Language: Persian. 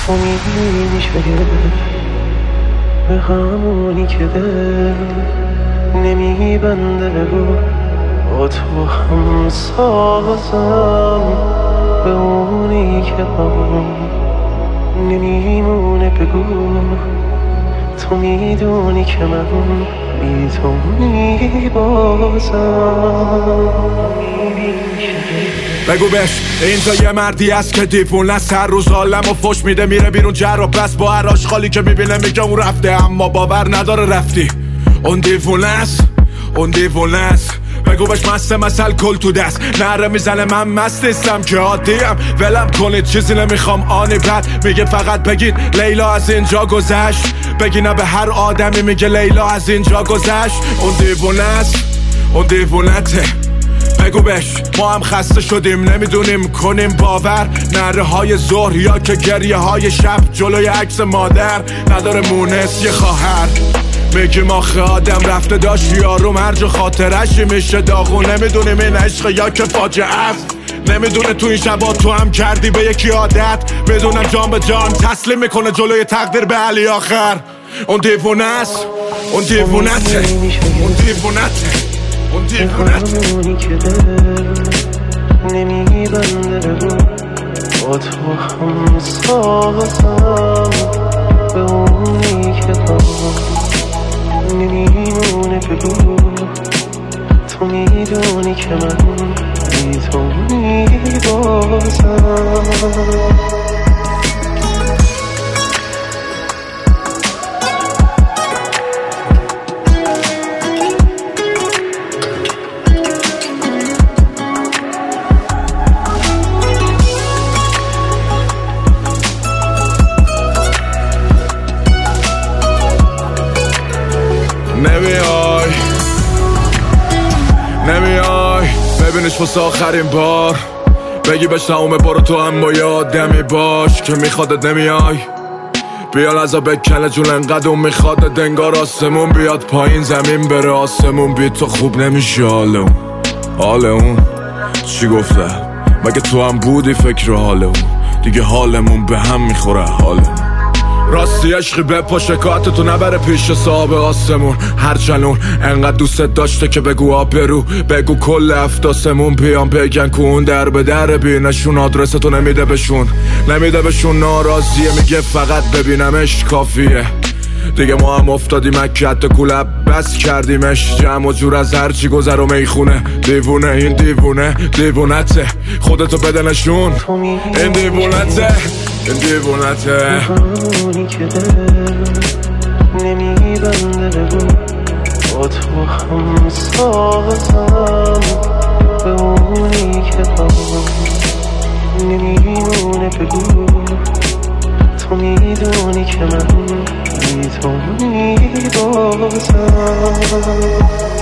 تو میبینی شاید به همونی که دل نمیبنده رو با تو هم سازم، به اونی که هم نمیمونه بگو تو میدونی که من بی تو میبازم. بگو بش اینجا یه مردی هست که دیوونه است، هر روز عالمو فش میده میره بیرون جر و بس، با هر آشغالی که میبینه میگه اون رفته، اما باور نداره رفتی. اون دیوونه است، اون دیوونه است. بگو بش مست مثل کل تو دست نره میزنه، من مست نیستم که عادیم، ولم کنید چیزی نمیخوام آنی بد. میگه فقط بگید لیلا از اینجا گذشت، بگی نه به هر آدمی میگه لیلا از اینجا گذشت. اون دیوونه است، اون دیوونته. بگو بش ما هم خسته شدیم نمیدونیم کنیم باور، نره های ظهر یا که گریه های شب جلوی عکس مادر نداره مونس یه خواهر. میگیم آخه آدم رفته داشت یارو مرج و خاطرشی میشه داغون، نمیدونیم این عشق یا که فاجعه است، نمیدونه تو این شبا تو هم کردی به یکی عادت، بدونم جان به جان تسلیم میکنه جلوی تقدیر به علی آخر. اون دیوونه است، اون دیوونته، اون دیوونته، اون دیوونته. همونی که دل نمیبنده رو با تو هم سازم، به اونی که نمیمونه بگو تو میدونی که من بی تو میبازم. نمیای ببینش واسه آخرین بار، بگی بهش تمومه برو تو هم با یادمی باش که میخوادت نمیای. بیا لحظه بکنه جون انقدر اون میخوادت، انگار آسمون بیاد پایین زمین بره آسمون، بی تو خوب نمیشه حال اون. حال اون چی گفته؟ مگه تو هم بودی فکر حال اون؟ دیگه حالمون به هم میخوره حالمون. راستی عشقی بپا شکایت تو نبره پیش صاحب آسمون، هر جنون انقدر دوستت داشته که بگو آبرو، بگو کل افتاسمون بیان بگن که اون در به در بینشون، آدرس تو نمیده بشون، نمیده بشون، ناراضیه میگه فقط ببینمش کافیه. دیگه ما هم افتادیم مکت کلب بس کردیمش، جمع و جور از هرچی گذر و میخونه. دیوونه این دیوونه دیوونته، خودتو بده نشون این دیوونته، این دیوونته. همونی که دل نمیبنده بگو با تو هم سازم، به اونی که نمیمونه بگو تو میدونی که من بی تو میبازم.